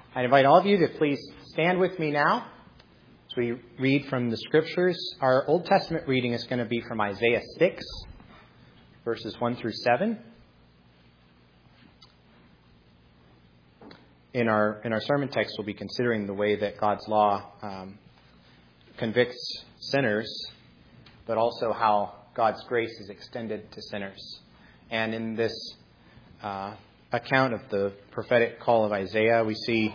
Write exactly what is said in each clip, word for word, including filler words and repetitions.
I invite all of you to please stand with me now as we read from the Scriptures. Our Old Testament reading is going to be from Isaiah six, verses one through seven. In our in our sermon text, we'll be considering the way that God's law um, convicts sinners, but also how God's grace is extended to sinners. And in this uh, account of the prophetic call of Isaiah, we see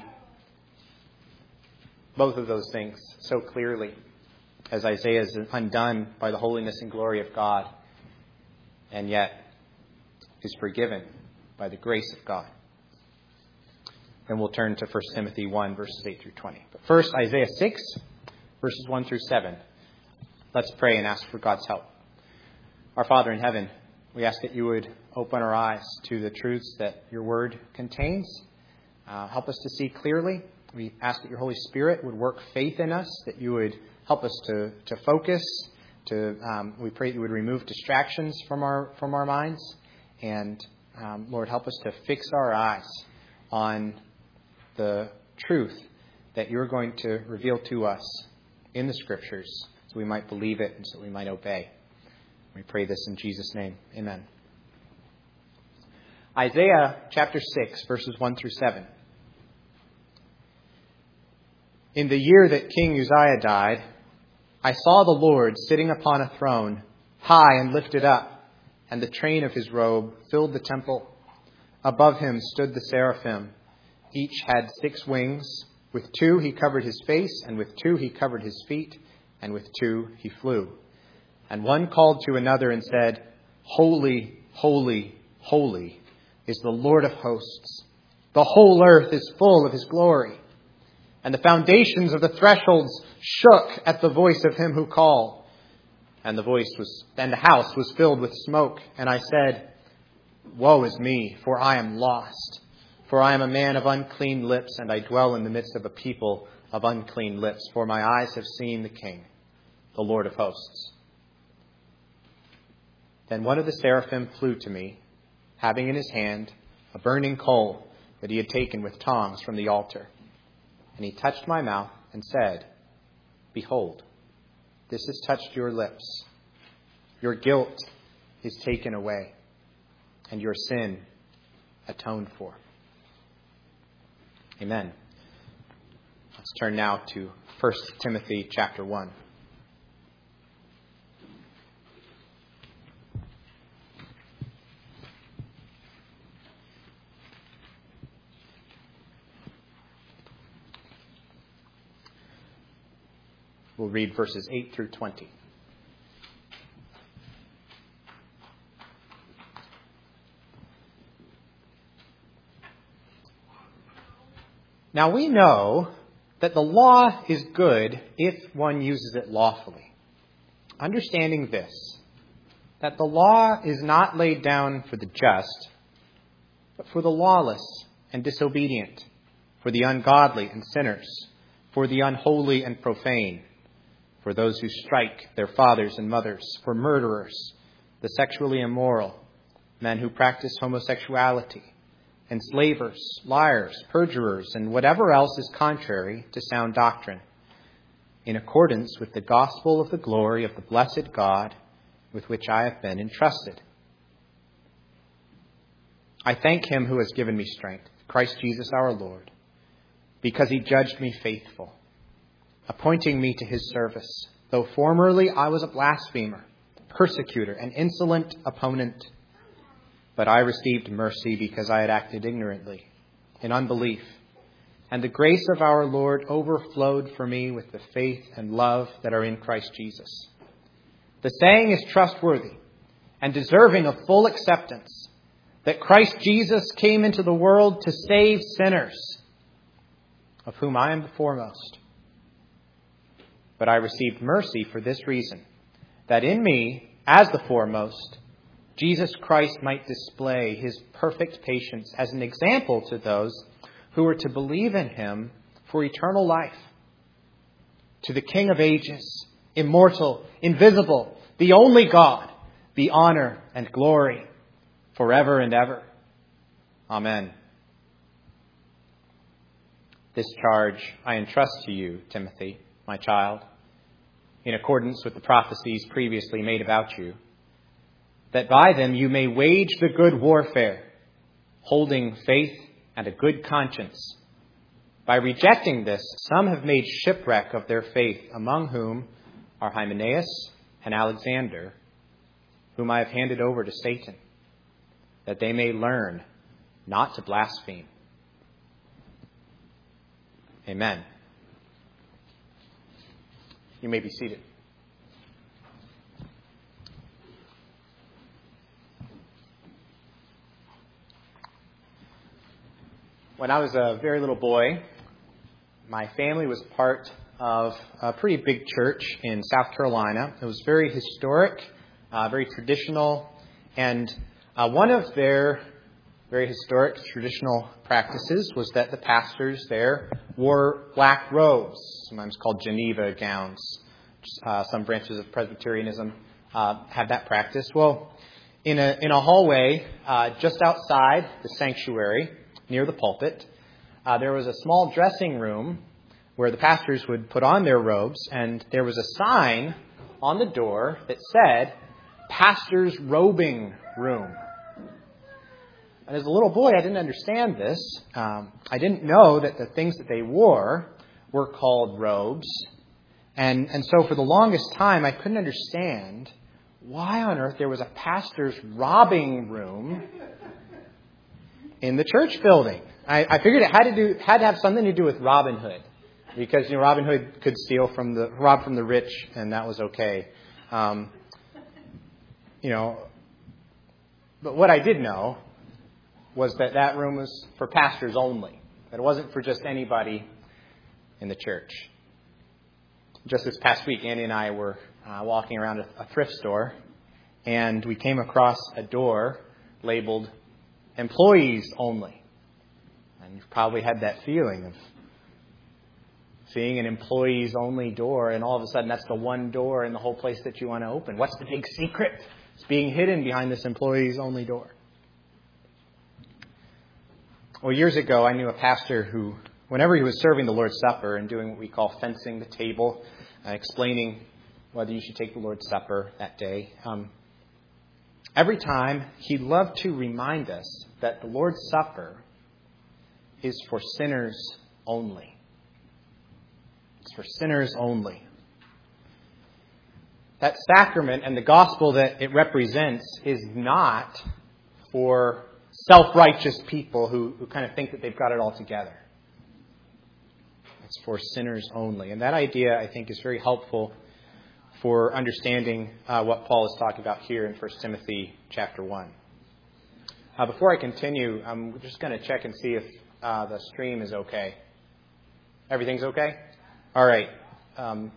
both of those things so clearly as Isaiah is undone by the holiness and glory of God, and yet is forgiven by the grace of God. And we'll turn to First Timothy one, verses eight through twenty. But first, Isaiah six, verses one through seven. Let's pray and ask for God's help. Our Father in heaven, we ask that you would open our eyes to the truths that your word contains. Uh, help us to see clearly. We ask that your Holy Spirit would work faith in us, that you would help us to, to focus. To um, we pray that you would remove distractions from our from our minds. And um, Lord, help us to fix our eyes on the truth that you're going to reveal to us in the Scriptures, so we might believe it and so we might obey. We pray this in Jesus' name. Amen. Isaiah chapter six, verses one through seven. In the year that King Uzziah died, I saw the Lord sitting upon a throne, high and lifted up, and the train of his robe filled the temple. Above him stood the seraphim. Each had six wings. With two he covered his face, and with two he covered his feet, and with two he flew. And one called to another and said, Holy, holy, holy is the Lord of hosts. The whole earth is full of his glory. And the foundations of the thresholds shook at the voice of him who called. And the voice was, and the house was filled with smoke. And I said, Woe is me, for I am lost. For I am a man of unclean lips, and I dwell in the midst of a people of unclean lips. For my eyes have seen the King, the Lord of hosts. Then one of the seraphim flew to me, having in his hand a burning coal that he had taken with tongs from the altar. And he touched my mouth and said, Behold, this has touched your lips. Your guilt is taken away, and your sin atoned for. Amen. Let's turn now to First Timothy chapter one. We'll read verses eight through twenty. Now we know that the law is good if one uses it lawfully. Understanding this, that the law is not laid down for the just, but for the lawless and disobedient, for the ungodly and sinners, for the unholy and profane, for those who strike their fathers and mothers, for murderers, the sexually immoral, men who practice homosexuality, enslavers, liars, perjurers, and whatever else is contrary to sound doctrine, in accordance with the gospel of the glory of the blessed God with which I have been entrusted. I thank him who has given me strength, Christ Jesus our Lord, because he judged me faithful, appointing me to his service, though formerly I was a blasphemer, persecutor, and insolent opponent. But I received mercy because I had acted ignorantly, in unbelief. And the grace of our Lord overflowed for me with the faith and love that are in Christ Jesus. The saying is trustworthy and deserving of full acceptance, that Christ Jesus came into the world to save sinners, of whom I am the foremost. But I received mercy for this reason, that in me, as the foremost, Jesus Christ might display his perfect patience as an example to those who are to believe in him for eternal life. To the King of ages, immortal, invisible, the only God, be honor and glory forever and ever. Amen. This charge I entrust to you, Timothy, my child, in accordance with the prophecies previously made about you, that by them you may wage the good warfare, holding faith and a good conscience. By rejecting this, some have made shipwreck of their faith, among whom are Hymenaeus and Alexander, whom I have handed over to Satan, that they may learn not to blaspheme. Amen. You may be seated. When I was a very little boy, my family was part of a pretty big church in South Carolina. It was very historic, uh, very traditional, and uh, one of their very historic traditional practices was that the pastors there wore black robes, sometimes called Geneva gowns. Uh, some branches of Presbyterianism uh, have that practice. Well, in a in a hallway uh, just outside the sanctuary, near the pulpit, uh, there was a small dressing room where the pastors would put on their robes, and there was a sign on the door that said, "Pastor's Robing Room." And as a little boy, I didn't understand this. Um, I didn't know that the things that they wore were called robes. And, and so for the longest time, I couldn't understand why on earth there was a pastor's robbing room in the church building. I, I figured it had to do had to have something to do with Robin Hood, because you know Robin Hood could steal from the rob from the rich, and that was okay. Um, you know, but what I did know was that that room was for pastors only. That it wasn't for just anybody in the church. Just this past week, Andy and I were uh, walking around a, a thrift store, and we came across a door labeled "Employees Only." And you've probably had that feeling of seeing an employees only door, and all of a sudden that's the one door in the whole place that you want to open. What's the big secret? It's being hidden behind this employees only door. Well, years ago, I knew a pastor who, whenever he was serving the Lord's Supper and doing what we call fencing the table, uh, explaining whether you should take the Lord's Supper that day, um, every time he loved to remind us that the Lord's Supper is for sinners only. It's for sinners only. That sacrament and the gospel that it represents is not for self-righteous people who, who kind of think that they've got it all together. It's for sinners only. And that idea, I think, is very helpful for understanding uh, what Paul is talking about here in First Timothy chapter one. Uh, before I continue, I'm just going to check and see if uh, the stream is okay. Everything's okay? All right. Um,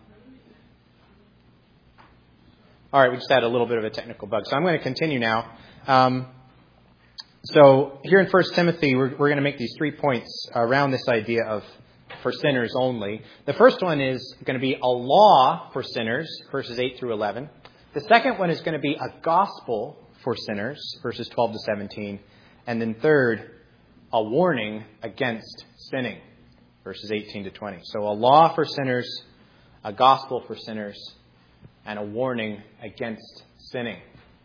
all right, we just had a little bit of a technical bug. So I'm going to continue now. Um, So here in First Timothy, we're, we're going to make these three points around this idea of for sinners only. The first one is going to be a law for sinners, verses eight through eleven. The second one is going to be a gospel for sinners, verses twelve to seventeen. And then third, a warning against sinning, verses eighteen to twenty. So a law for sinners, a gospel for sinners, and a warning against sinning.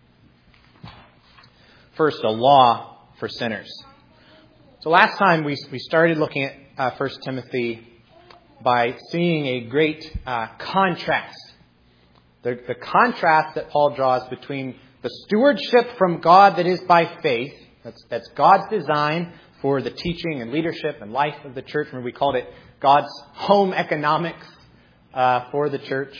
First, a law for sinners. So last time we we started looking at uh, First Timothy by seeing a great uh, contrast. The, the contrast that Paul draws between the stewardship from God that is by faith, that's, that's God's design for the teaching and leadership and life of the church. Remember, we called it God's home economics uh, for the church.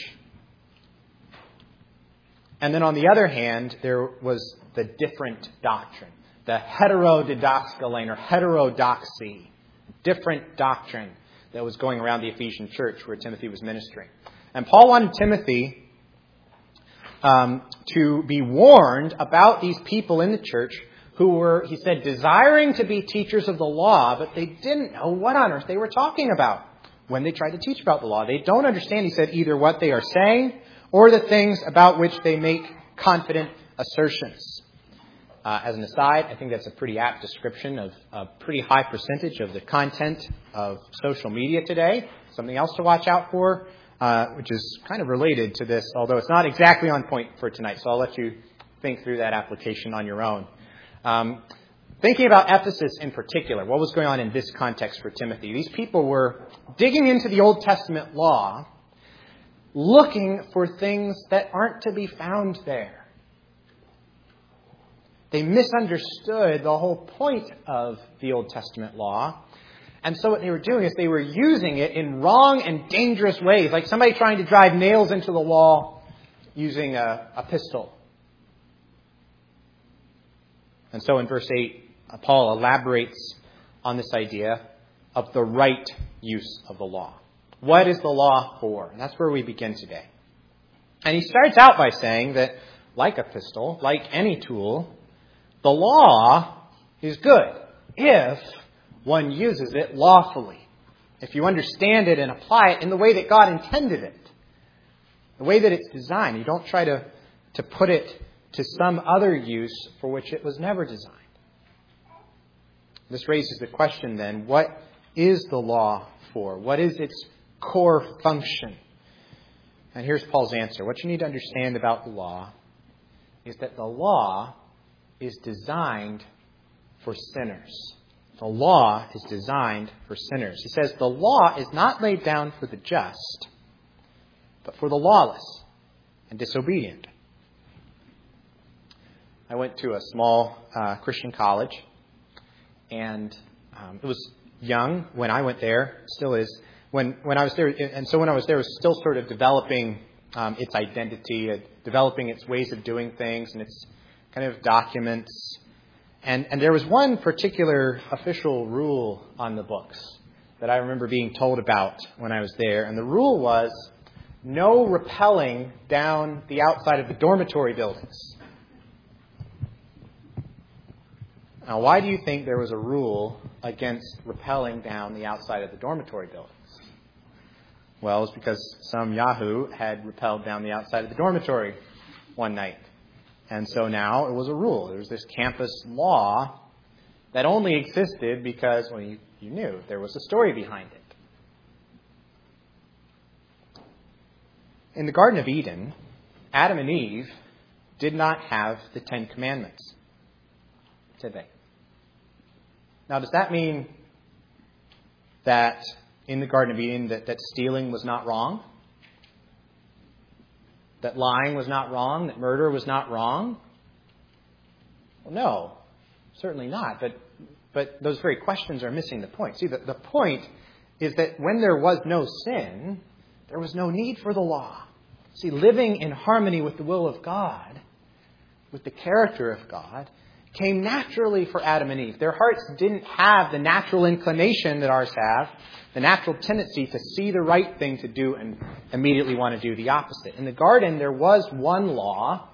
And then on the other hand, there was the different doctrine, the heterodidaskalane or heterodoxy, different doctrine that was going around the Ephesian church where Timothy was ministering. And Paul wanted Timothy um, to be warned about these people in the church who were, he said, desiring to be teachers of the law, but they didn't know what on earth they were talking about when they tried to teach about the law. They don't understand, he said, either what they are saying or the things about which they make confident assertions. Uh, as an aside, I think that's a pretty apt description of a pretty high percentage of the content of social media today. Something else to watch out for, uh, which is kind of related to this, although it's not exactly on point for tonight. So I'll let you think through that application on your own. Um, thinking about Ephesus in particular, what was going on in this context for Timothy? These people were digging into the Old Testament law, looking for things that aren't to be found there. They misunderstood the whole point of the Old Testament law. And so what they were doing is they were using it in wrong and dangerous ways, like somebody trying to drive nails into the wall using a, a pistol. And so in verse eight, Paul elaborates on this idea of the right use of the law. What is the law for? And that's where we begin today. And he starts out by saying that, like a pistol, like any tool, the law is good if one uses it lawfully. If you understand it and apply it in the way that God intended it, the way that it's designed. You don't try to, to put it to some other use for which it was never designed. This raises the question then, what is the law for? What is its core function? And here's Paul's answer. What you need to understand about the law is that the law is designed for sinners. The law is designed for sinners. He says the law is not laid down for the just, but for the lawless and disobedient. I went to a small uh, Christian college, and um, it was young when I went there. It still is. When when I was there, and so when I was there, it was still sort of developing um, its identity, uh, developing its ways of doing things, and its kind of documents. And, and there was one particular official rule on the books that I remember being told about when I was there. And the rule was no rappelling down the outside of the dormitory buildings. Now, why do you think there was a rule against rappelling down the outside of the dormitory buildings? Well, it's because some yahoo had rappelled down the outside of the dormitory one night. And so now it was a rule. There was this campus law that only existed because, well, you, you knew there was a story behind it. In the Garden of Eden, Adam and Eve did not have the Ten Commandments, did they? Now, does that mean that in the Garden of Eden that, that stealing was not wrong? That lying was not wrong? That murder was not wrong? Well, no, certainly not. But but those very questions are missing the point. See, the, the point is that when there was no sin, there was no need for the law. See, living in harmony with the will of God, with the character of God, came naturally for Adam and Eve. Their hearts didn't have the natural inclination that ours have, the natural tendency to see the right thing to do and immediately want to do the opposite. In the garden, there was one law.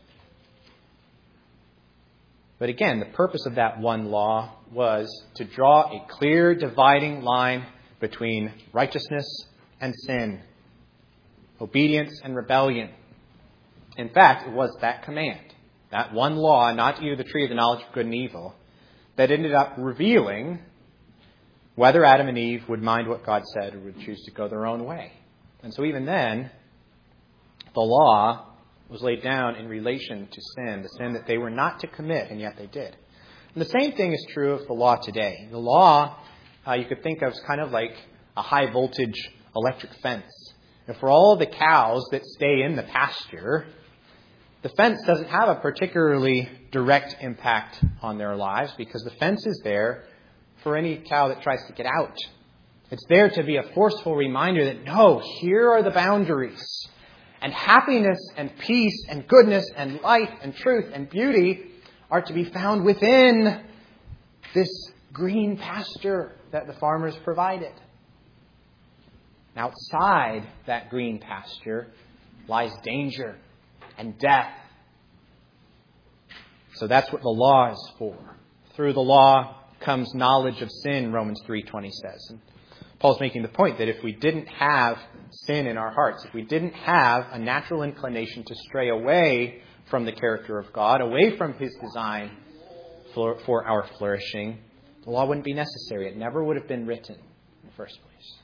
But again, the purpose of that one law was to draw a clear dividing line between righteousness and sin, obedience and rebellion. In fact, it was that command, that one law, not to eat of the tree of the knowledge of good and evil, that ended up revealing whether Adam and Eve would mind what God said or would choose to go their own way. And so even then, the law was laid down in relation to sin, the sin that they were not to commit, and yet they did. And the same thing is true of the law today. The law, uh, you could think of as kind of like a high voltage electric fence. And for all of the cows that stay in the pasture, the fence doesn't have a particularly direct impact on their lives because the fence is there for any cow that tries to get out. It's there to be a forceful reminder that, no, here are the boundaries. And happiness and peace and goodness and life and truth and beauty are to be found within this green pasture that the farmers provided. Outside that green pasture lies danger and death. So that's what the law is for. Through the law comes knowledge of sin, Romans three twenty says. And Paul's making the point that if we didn't have sin in our hearts, if we didn't have a natural inclination to stray away from the character of God, away from His design for, for our flourishing, the law wouldn't be necessary. It never would have been written in the first place.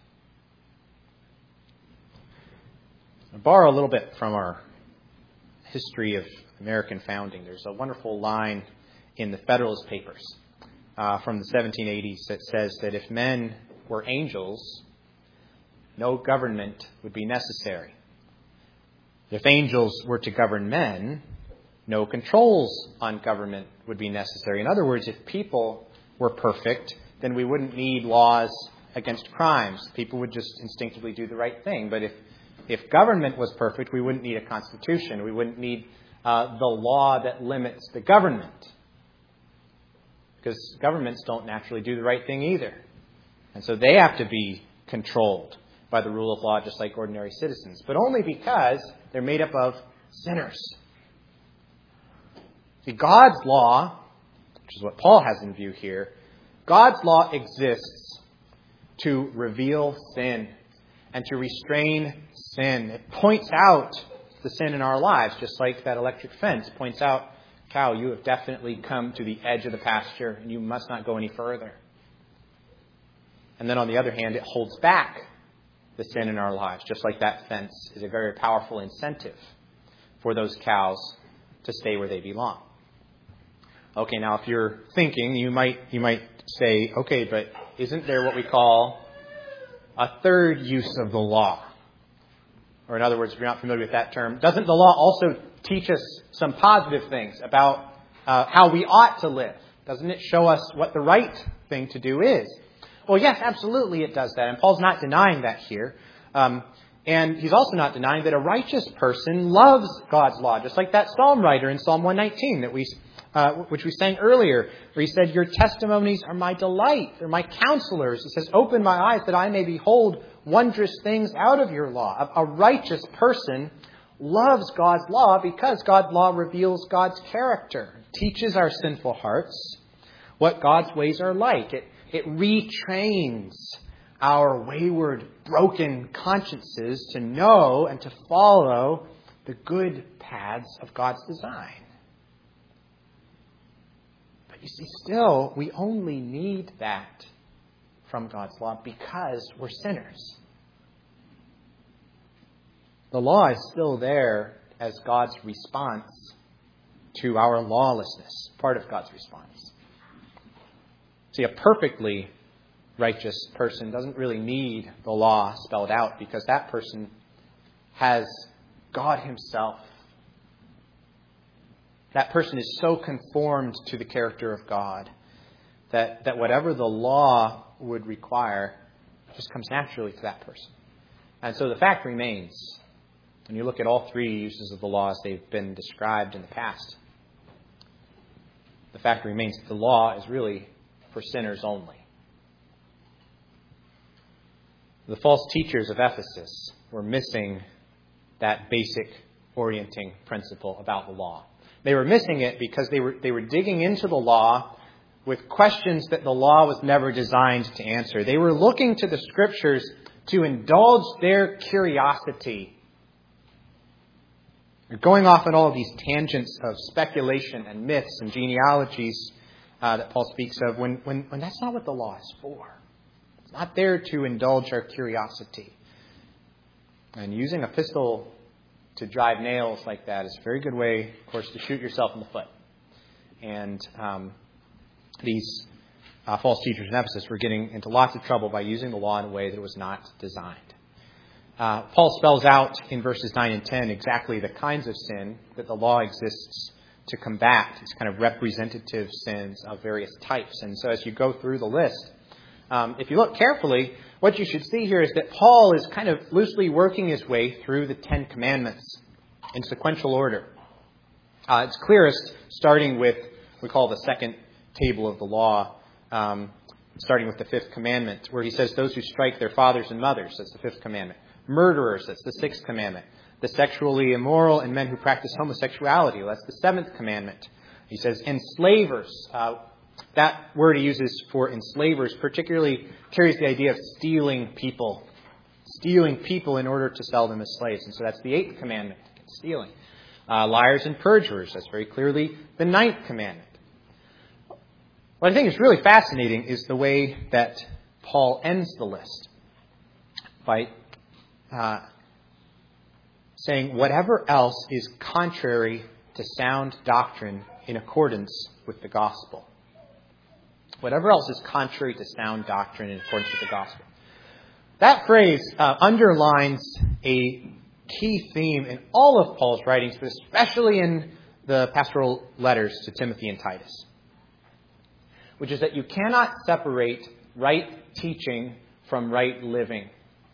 I'll borrow a little bit from our history of American founding. There's a wonderful line in the Federalist Papers uh, from the seventeen eighties that says that if men were angels, no government would be necessary. If angels were to govern men, no controls on government would be necessary. In other words, if people were perfect, then we wouldn't need laws against crimes. People would just instinctively do the right thing. But if if government was perfect, we wouldn't need a constitution. We wouldn't need uh, the law that limits the government. Because governments don't naturally do the right thing either. And so they have to be controlled by the rule of law just like ordinary citizens. But only because they're made up of sinners. See, God's law, which is what Paul has in view here, God's law exists to reveal sin and to restrain sin. It points out the sin in our lives, just like that electric fence points out, cow, you have definitely come to the edge of the pasture and you must not go any further. And then on the other hand, it holds back the sin in our lives, just like that fence is a very powerful incentive for those cows to stay where they belong. Okay, now if you're thinking, you might you might say, okay, but isn't there what we call a third use of the law? Or in other words, if you're not familiar with that term, doesn't the law also teach us some positive things about uh, how we ought to live? Doesn't it show us what the right thing to do is? Well, yes, absolutely it does that. And Paul's not denying that here. Um, and he's also not denying that a righteous person loves God's law, just like that psalm writer in Psalm one nineteen, that we, uh, which we sang earlier, where he said, your testimonies are my delight, they're my counselors. He says, open my eyes that I may behold wondrous things out of your law. A, a righteous person loves God's law because God's law reveals God's character, teaches our sinful hearts what God's ways are like. It It retrains our wayward, broken consciences to know and to follow the good paths of God's design. But you see, still, we only need that from God's law because we're sinners. The law is still there as God's response to our lawlessness, part of God's response. See, a perfectly righteous person doesn't really need the law spelled out because that person has God himself. That person is so conformed to the character of God that, that whatever the law would require just comes naturally to that person. And so the fact remains, when you look at all three uses of the law as they've been described in the past, the fact remains that the law is really for sinners only. The false teachers of Ephesus were missing that basic orienting principle about the law. They were missing it because they were they were digging into the law with questions that the law was never designed to answer. They were looking to the Scriptures to indulge their curiosity. They're going off on all of these tangents of speculation and myths and genealogies Uh, that Paul speaks of, when, when, when that's not what the law is for. It's not there to indulge our curiosity. And using a pistol to drive nails like that is a very good way, of course, to shoot yourself in the foot. And um, these uh, false teachers in Ephesus were getting into lots of trouble by using the law in a way that was not designed. Uh, Paul spells out in verses nine and ten exactly the kinds of sin that the law exists to combat, these kind of representative sins of various types. And so as you go through the list, um, if you look carefully, what you should see here is that Paul is kind of loosely working his way through the Ten Commandments in sequential order. Uh, it's clearest starting with, we call the second table of the law, um, starting with the fifth commandment, where he says those who strike their fathers and mothers, that's the fifth commandment. Murderers, that's the sixth commandment. The sexually immoral and men who practice homosexuality, that's the seventh commandment. He says enslavers. Uh, that word he uses for enslavers particularly carries the idea of stealing people. Stealing people in order to sell them as slaves. And so that's the eighth commandment, stealing. Uh, liars and perjurers, that's very clearly the ninth commandment. What I think is really fascinating is the way that Paul ends the list by uh, saying, whatever else is contrary to sound doctrine in accordance with the gospel. Whatever else is contrary to sound doctrine in accordance with the gospel. That phrase uh, underlines a key theme in all of Paul's writings, but especially in the pastoral letters to Timothy and Titus, which is that you cannot separate right teaching from right living.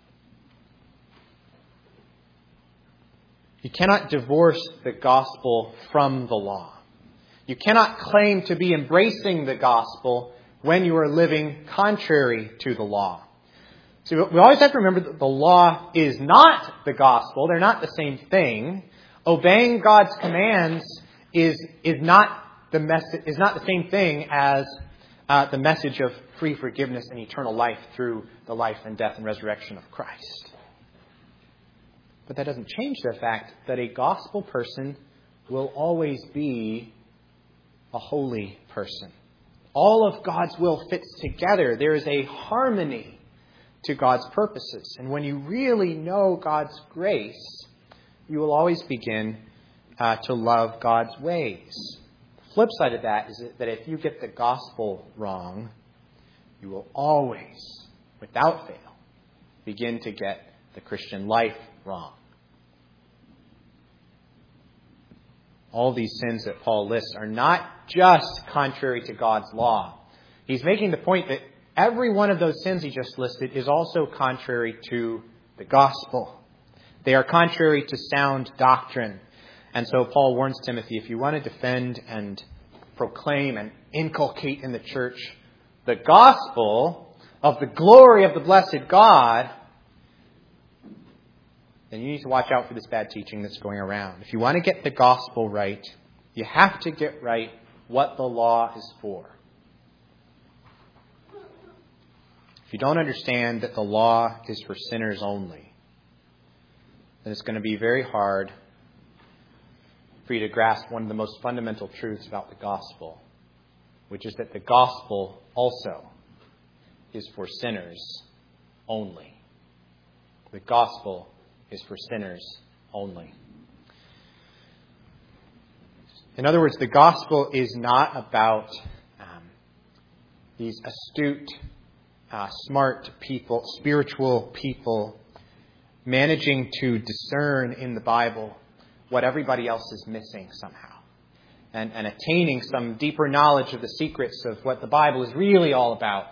You cannot divorce the gospel from the law. You cannot claim to be embracing the gospel when you are living contrary to the law. So we always have to remember that the law is not the gospel. They're not the same thing. Obeying God's commands is, is, not, the mess- is not the same thing as uh, the message of free forgiveness and eternal life through the life and death and resurrection of Christ. But that doesn't change the fact that a gospel person will always be a holy person. All of God's will fits together. There is a harmony to God's purposes. And when you really know God's grace, you will always begin uh, to love God's ways. The flip side of that is that if you get the gospel wrong, you will always, without fail, begin to get the Christian life wrong. All these sins that Paul lists are not just contrary to God's law. He's making the point that every one of those sins he just listed is also contrary to the gospel. They are contrary to sound doctrine. And so Paul warns Timothy, if you want to defend and proclaim and inculcate in the church the gospel of the glory of the blessed God, then you need to watch out for this bad teaching that's going around. If you want to get the gospel right, you have to get right what the law is for. If you don't understand that the law is for sinners only, then it's going to be very hard for you to grasp one of the most fundamental truths about the gospel, which is that the gospel also is for sinners only. The gospel is for sinners only. In other words, the gospel is not about um, these astute, uh, smart people, spiritual people managing to discern in the Bible what everybody else is missing somehow, and, and attaining some deeper knowledge of the secrets of what the Bible is really all about.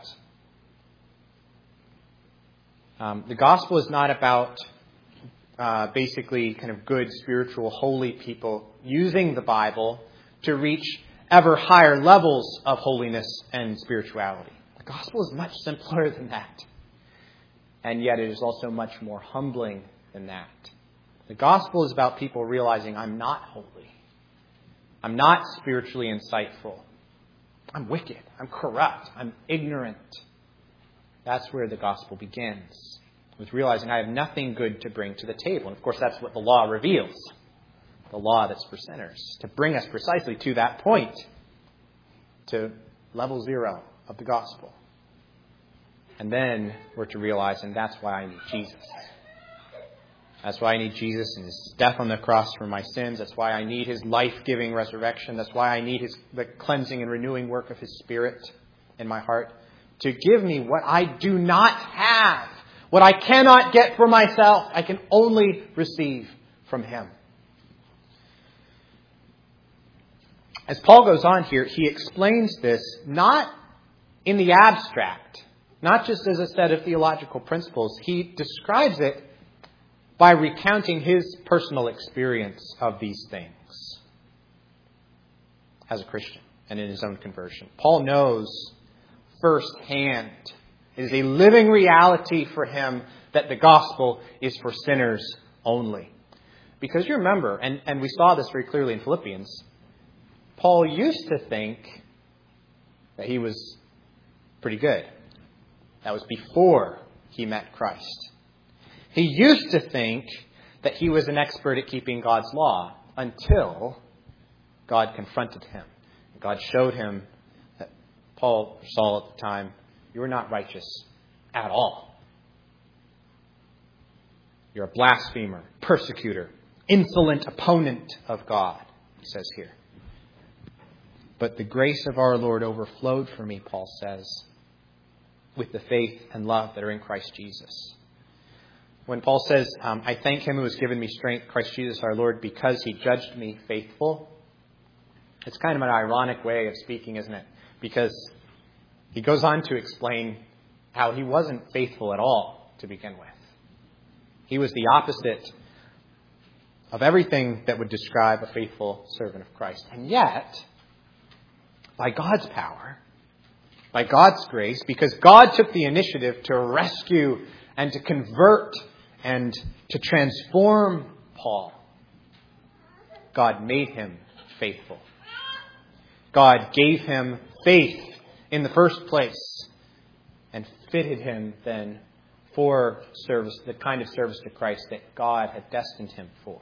Um, the gospel is not about uh, basically kind of good, spiritual, holy people using the Bible to reach ever higher levels of holiness and spirituality. The gospel is much simpler than that. And yet it is also much more humbling than that. The gospel is about people realizing I'm not holy. I'm not spiritually insightful. I'm wicked. I'm corrupt. I'm ignorant. That's where the gospel begins, with realizing I have nothing good to bring to the table. And of course, that's what the law reveals. The law that's for sinners. To bring us precisely to that point. To level zero of the gospel. And then we're to realize, and that's why I need Jesus. That's why I need Jesus and His death on the cross for my sins. That's why I need His life-giving resurrection. That's why I need His the cleansing and renewing work of His Spirit in my heart to give me what I do not have, what I cannot get for myself. I can only receive from Him. As Paul goes on here, he explains this not in the abstract, not just as a set of theological principles. He describes it by recounting his personal experience of these things as a Christian and in his own conversion. Paul knows firsthand, it is a living reality for him that the gospel is for sinners only. Because you remember, and, and we saw this very clearly in Philippians, Paul used to think that he was pretty good. That was before he met Christ. He used to think that he was an expert at keeping God's law until God confronted him. God showed him that Paul, or Saul at the time, you are not righteous at all. You're a blasphemer, persecutor, insolent opponent of God, he says here. But the grace of our Lord overflowed for me, Paul says, with the faith and love that are in Christ Jesus. When Paul says, um, I thank him who has given me strength, Christ Jesus our Lord, because he judged me faithful. It's kind of an ironic way of speaking, isn't it? Because he goes on to explain how he wasn't faithful at all to begin with. He was the opposite of everything that would describe a faithful servant of Christ. And yet, by God's power, by God's grace, because God took the initiative to rescue and to convert and to transform Paul, God made him faithful. God gave him faith in the first place and fitted him then for service, the kind of service to Christ that God had destined him for.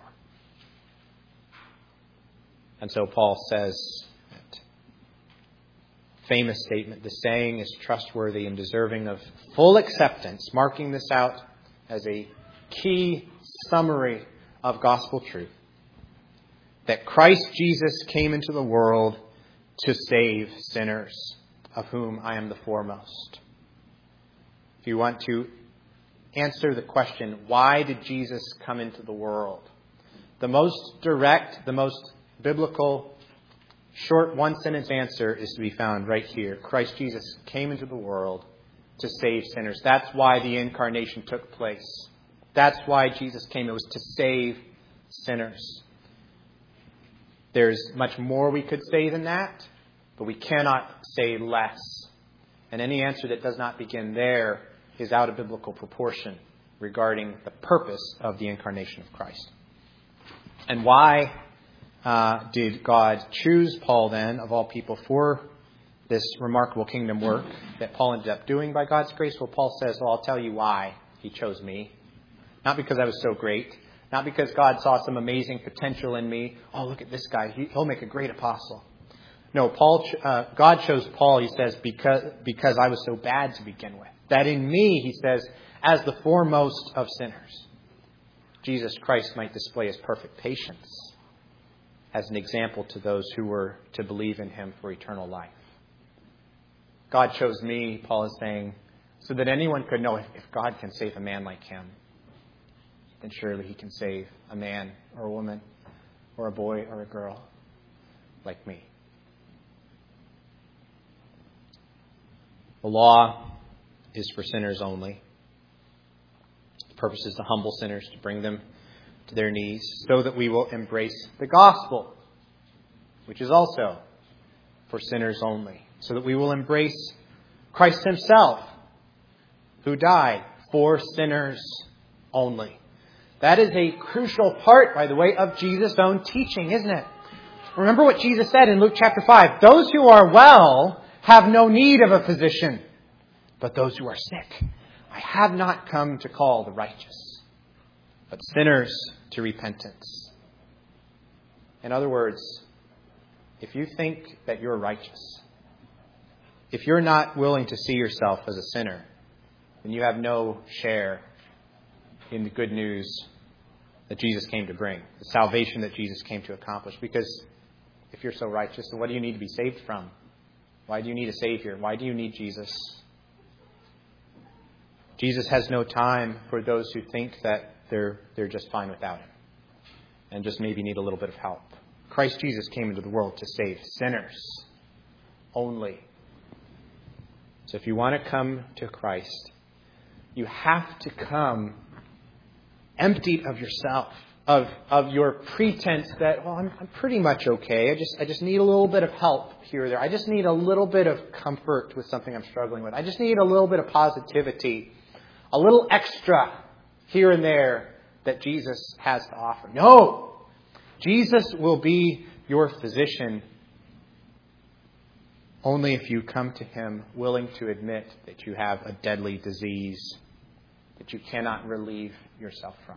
And so Paul says, that famous statement, the saying is trustworthy and deserving of full acceptance, marking this out as a key summary of gospel truth, that Christ Jesus came into the world to save sinners, of whom I am the foremost. If you want to answer the question, why did Jesus come into the world? The most direct, the most biblical, short one-sentence answer is to be found right here. Christ Jesus came into the world to save sinners. That's why the incarnation took place. That's why Jesus came. It was to save sinners. There's much more we could say than that, but we cannot say less. And any answer that does not begin there is out of biblical proportion regarding the purpose of the incarnation of Christ. And why uh, did God choose Paul then, of all people, for this remarkable kingdom work that Paul ended up doing by God's grace? Well, Paul says, well, I'll tell you why he chose me. Not because I was so great. Not because God saw some amazing potential in me. Oh, look at this guy. He, he'll make a great apostle. No, Paul. Uh, God chose Paul, he says, because, because I was so bad to begin with. That in me, he says, as the foremost of sinners, Jesus Christ might display his perfect patience as an example to those who were to believe in him for eternal life. God chose me, Paul is saying, so that anyone could know if, if God can save a man like him, then surely he can save a man or a woman or a boy or a girl like me. The law is for sinners only. The purpose is to humble sinners, to bring them to their knees, so that we will embrace the gospel, which is also for sinners only, so that we will embrace Christ himself, who died for sinners only. That is a crucial part, by the way, of Jesus' own teaching, isn't it? Remember what Jesus said in Luke chapter five. Those who are well have no need of a physician, but those who are sick. I have not come to call the righteous, but sinners to repentance. In other words, if you think that you're righteous, if you're not willing to see yourself as a sinner, then you have no share in the good news that Jesus came to bring, the salvation that Jesus came to accomplish. Because if you're so righteous, then what do you need to be saved from? Why do you need a Savior? Why do you need Jesus? Jesus has no time for those who think that they're they're just fine without him and just maybe need a little bit of help. Christ Jesus came into the world to save sinners only. So if you want to come to Christ, you have to come emptied of yourself, of of your pretense that, well, I'm, I'm pretty much okay. I just I just need a little bit of help here or there. I just need a little bit of comfort with something I'm struggling with. I just need a little bit of positivity, a little extra here and there that Jesus has to offer. No! Jesus will be your physician only if you come to him willing to admit that you have a deadly disease that you cannot relieve yourself from.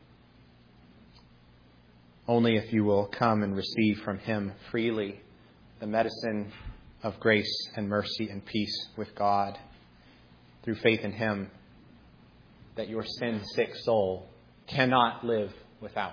Only if you will come and receive from him freely the medicine of grace and mercy and peace with God through faith in Him that your sin-sick soul cannot live without.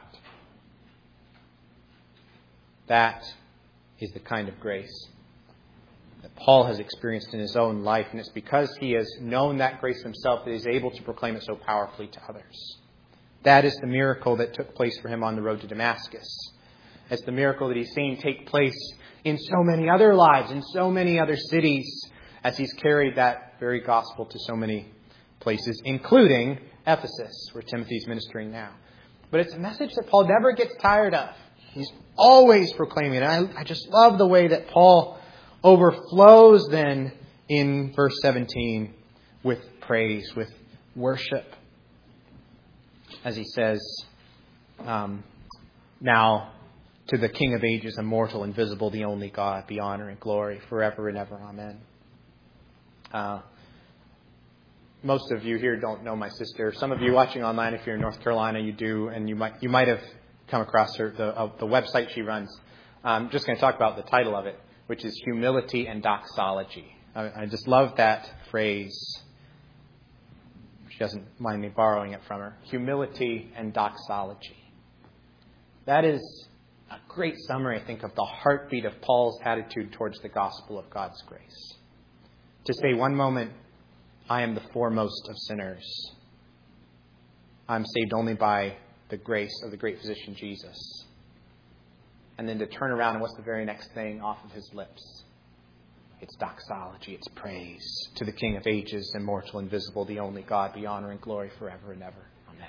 That is the kind of grace that Paul has experienced in his own life, and it's because he has known that grace himself that he is able to proclaim it so powerfully to others. That is the miracle that took place for him on the road to Damascus. It's the miracle that he's seen take place in so many other lives, in so many other cities, as he's carried that very gospel to so many places, including Ephesus, where Timothy's ministering now. But it's a message that Paul never gets tired of. He's always proclaiming it. And I, I just love the way that Paul overflows then in verse seventeen with praise, with worship. As he says, um, now to the King of ages, immortal, invisible, the only God, be honor and glory forever and ever. Amen. Uh, most of you here don't know my sister. Some of you watching online, if you're in North Carolina, you do, and you might you might have come across her, the, uh, the website she runs. I'm just going to talk about the title of it, which is Humility and Doxology. I, I just love that phrase. She doesn't mind me borrowing it from her. Humility and doxology. That is a great summary, I think, of the heartbeat of Paul's attitude towards the gospel of God's grace. To say one moment, I am the foremost of sinners. I'm saved only by the grace of the great physician Jesus. And then to turn around and what's the very next thing off of his lips? It's doxology, it's praise to the King of ages, immortal, invisible, the only God, be honor and glory forever and ever. Amen.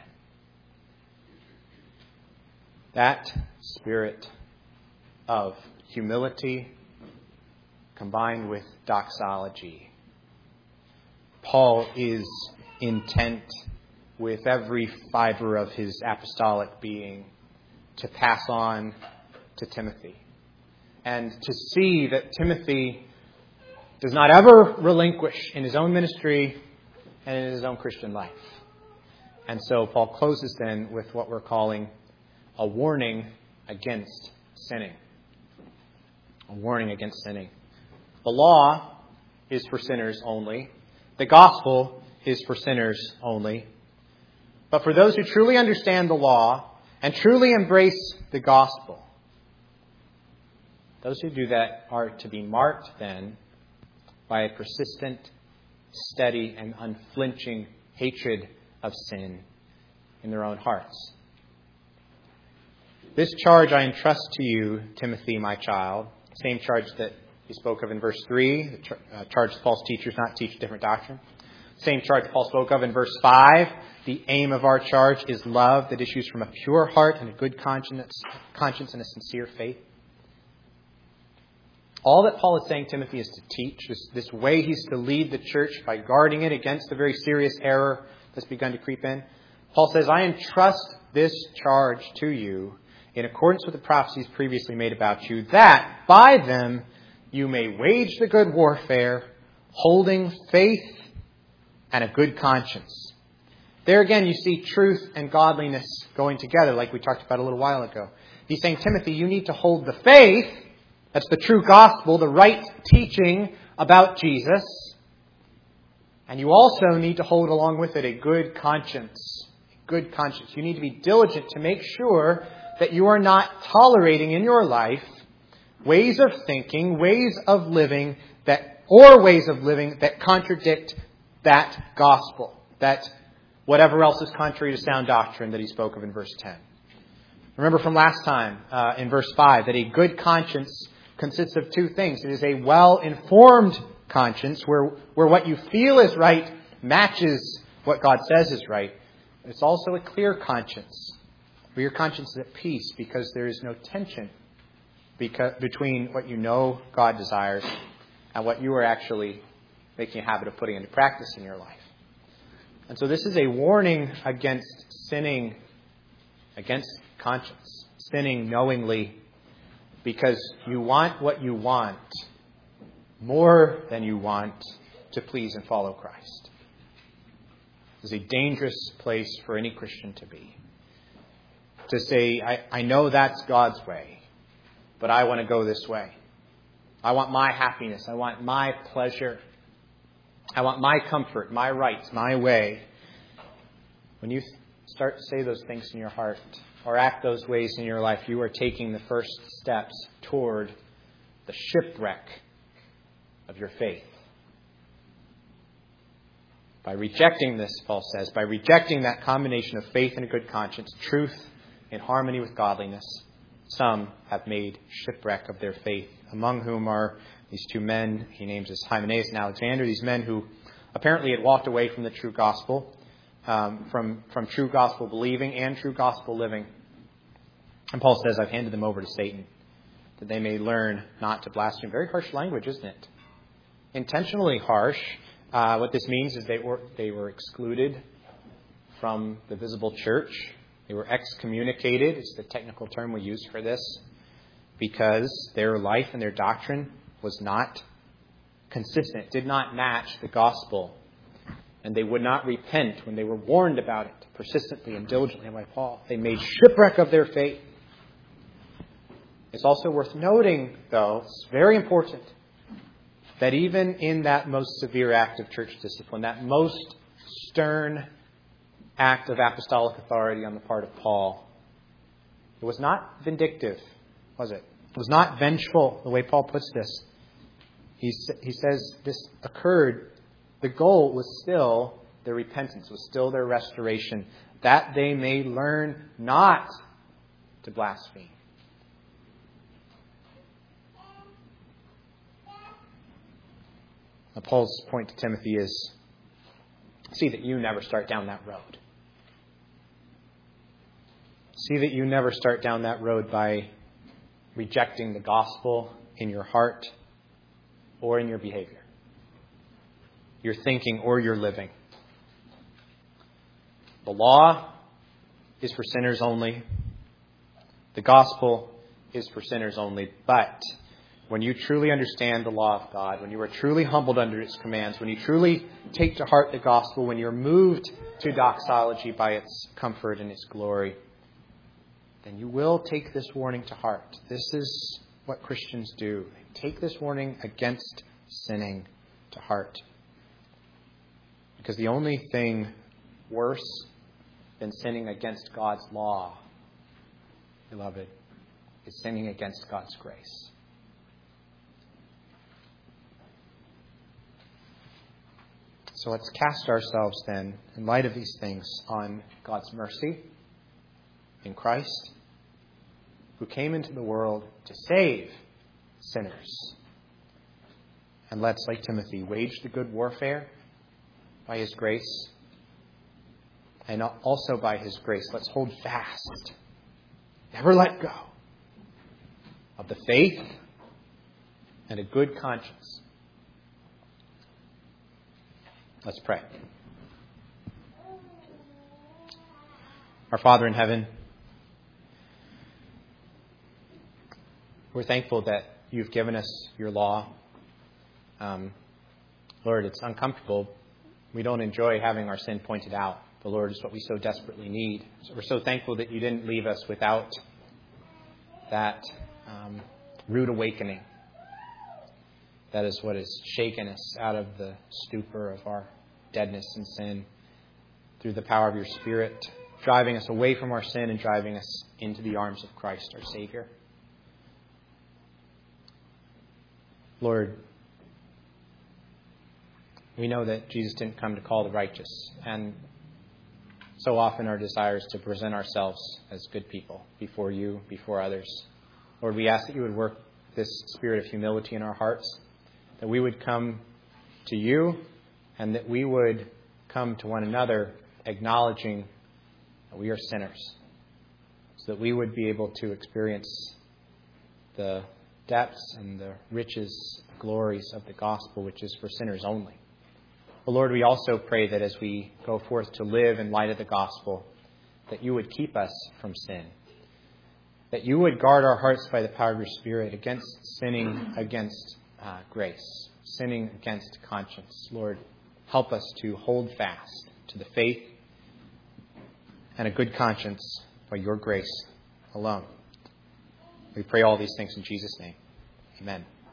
That spirit of humility combined with doxology. Paul is intent with every fiber of his apostolic being to pass on to Timothy. And to see that Timothy does not ever relinquish in his own ministry and in his own Christian life. And so Paul closes then with what we're calling a warning against sinning. A warning against sinning. The law is for sinners only. The gospel is for sinners only. But for those who truly understand the law and truly embrace the gospel, those who do that are to be marked then by a persistent, steady, and unflinching hatred of sin in their own hearts. This charge I entrust to you, Timothy, my child, same charge that he spoke of in verse three, the char- uh, charge false teachers not teach different doctrine. Same charge Paul spoke of in verse five. The aim of our charge is love that issues from a pure heart and a good conscience, conscience and a sincere faith. All that Paul is saying Timothy is to teach, this, this way he's to lead the church by guarding it against the very serious error that's begun to creep in. Paul says, I entrust this charge to you in accordance with the prophecies previously made about you, that by them you may wage the good warfare, holding faith and a good conscience. There again, you see truth and godliness going together, like we talked about a little while ago. He's saying, Timothy, you need to hold the faith. That's the true gospel, the right teaching about Jesus. And you also need to hold along with it a good conscience. A good conscience. You need to be diligent to make sure that you are not tolerating in your life ways of thinking, ways of living that, or ways of living that contradict that gospel, that whatever else is contrary to sound doctrine that he spoke of in verse ten. Remember from last time uh, in verse five that a good conscience consists of two things. It is a well-informed conscience where, where what you feel is right matches what God says is right. It's also a clear conscience, where your conscience is at peace because there is no tension because, between what you know God desires and what you are actually making a habit of putting into practice in your life. And so this is a warning against sinning, against conscience, sinning knowingly, because you want what you want more than you want to please and follow Christ. It's a dangerous place for any Christian to be. To say, I, I know that's God's way, but I want to go this way. I want my happiness. I want my pleasure. I want my comfort, my rights, my way. When you start to say those things in your heart or act those ways in your life, you are taking the first steps toward the shipwreck of your faith. By rejecting this, Paul says, by rejecting that combination of faith and a good conscience, truth in harmony with godliness, some have made shipwreck of their faith, among whom are these two men, he names as Hymenaeus and Alexander, these men who apparently had walked away from the true gospel, um, from, from true gospel believing and true gospel living. And Paul says, I've handed them over to Satan, that they may learn not to blaspheme. Very harsh language, isn't it? Intentionally harsh. Uh, what this means is they were they were excluded from the visible church. They were excommunicated, is the technical term we use for this, because their life and their doctrine was not consistent, did not match the gospel. And they would not repent when they were warned about it persistently and diligently by Paul. They made shipwreck of their faith. It's also worth noting, though, it's very important, that even in that most severe act of church discipline, that most stern act of apostolic authority on the part of Paul, it was not vindictive, was it? It was not vengeful, the way Paul puts this. He, he says this occurred, the goal was still their repentance, was still their restoration, that they may learn not to blaspheme. Now, Paul's point to Timothy is, see that you never start down that road. See that you never start down that road by rejecting the gospel in your heart or in your behavior, your thinking or your living. The law is for sinners only. The gospel is for sinners only. But when you truly understand the law of God, when you are truly humbled under its commands, when you truly take to heart the gospel, when you're moved to doxology by its comfort and its glory, then you will take this warning to heart. This is what Christians do. They take this warning against sinning to heart. Because the only thing worse than sinning against God's law, beloved, is sinning against God's grace. So let's cast ourselves then, in light of these things, on God's mercy in Christ, who came into the world to save sinners. And let's, like Timothy, wage the good warfare by His grace. And also by His grace, let's hold fast, never let go, of the faith and a good conscience. Let's pray. Our Father in heaven, we're thankful that you've given us your law. Um, Lord, it's uncomfortable. We don't enjoy having our sin pointed out. But Lord, it's what we so desperately need. So we're so thankful that you didn't leave us without that um, rude awakening. That is what has shaken us out of the stupor of our deadness and sin through the power of your Spirit, driving us away from our sin and driving us into the arms of Christ, our Savior. Lord, we know that Jesus didn't come to call the righteous, and so often our desire is to present ourselves as good people before you, before others. Lord, we ask that you would work this spirit of humility in our hearts, that we would come to you and that we would come to one another acknowledging that we are sinners, so that we would be able to experience the depths and the riches, the glories of the gospel, which is for sinners only. But Lord, we also pray that as we go forth to live in light of the gospel, that you would keep us from sin, that you would guard our hearts by the power of your Spirit against sinning against uh, grace, sinning against conscience. Lord, help us to hold fast to the faith and a good conscience by your grace alone. We pray all these things in Jesus' name. Amen.